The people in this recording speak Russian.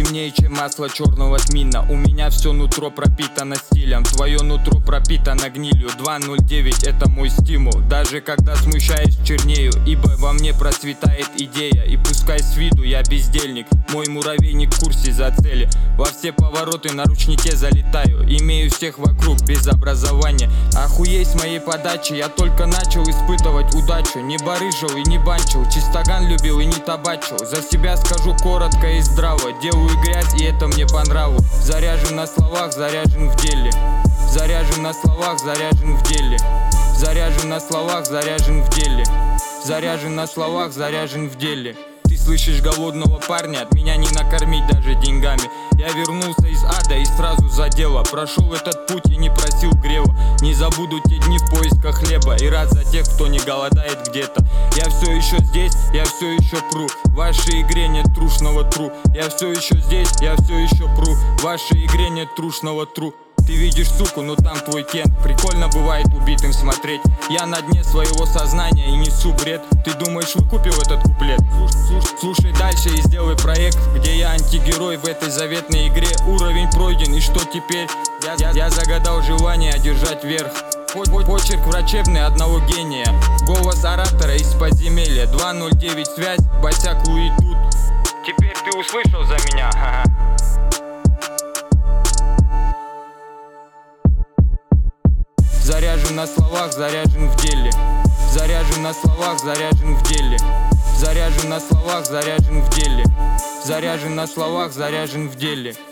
темнее, чем масло черного тмина. У меня все нутро пропитано стилем, твое нутро пропитано гнилью. 209 это мой стимул, даже когда смущаюсь чернею, ибо во мне процветает идея. И пускай с виду я бездельник, мой муравейник в курсе за цели. Во все повороты на ручнике залетаю, имею всех вокруг без образования. Охуеть с моей подачи, я только начал испытывать удачу. Не барыжил и не банчил, чистоган любил и не табачил. За себя скажу коротко и здраво, делаю грязь и это мне по нраву. Заряжен на словах, заряжен в деле. Заряжен на словах, заряжен в деле. Заряжен на словах, заряжен в деле. Заряжен на словах, заряжен в деле. Ты слышишь голодного парня, от меня не накормить даже деньгами. Я вернулся из ада и сразу за дело. Прошел этот путь и не просил грева. Не забуду те дни в поисках хлеба и рад за тех, кто не голодает где-то. Я все еще здесь, я все еще пру. В вашей игре нет трушного тру. Я все еще здесь, я все еще пру. В вашей игре нет трушного тру. Ты видишь суку, но там твой Кен. Прикольно бывает убитым смотреть. Я на дне своего сознания и несу бред. Ты думаешь, выкупил этот куплет? Слушай дальше и сделай проект, где я антигерой в этой заветной игре. Уровень пройден, и что теперь? Я загадал желание одержать верх. Почерк врачебный одного гения. Голос оратора из подземелья. 209 связь, Басяк Луи тут. Теперь ты услышал за меня, ха-ха. Заряжен на словах, заряжен в деле. Заряжен на словах, заряжен в деле. Заряжен на словах, заряжен в деле. Заряжен на словах, заряжен в деле.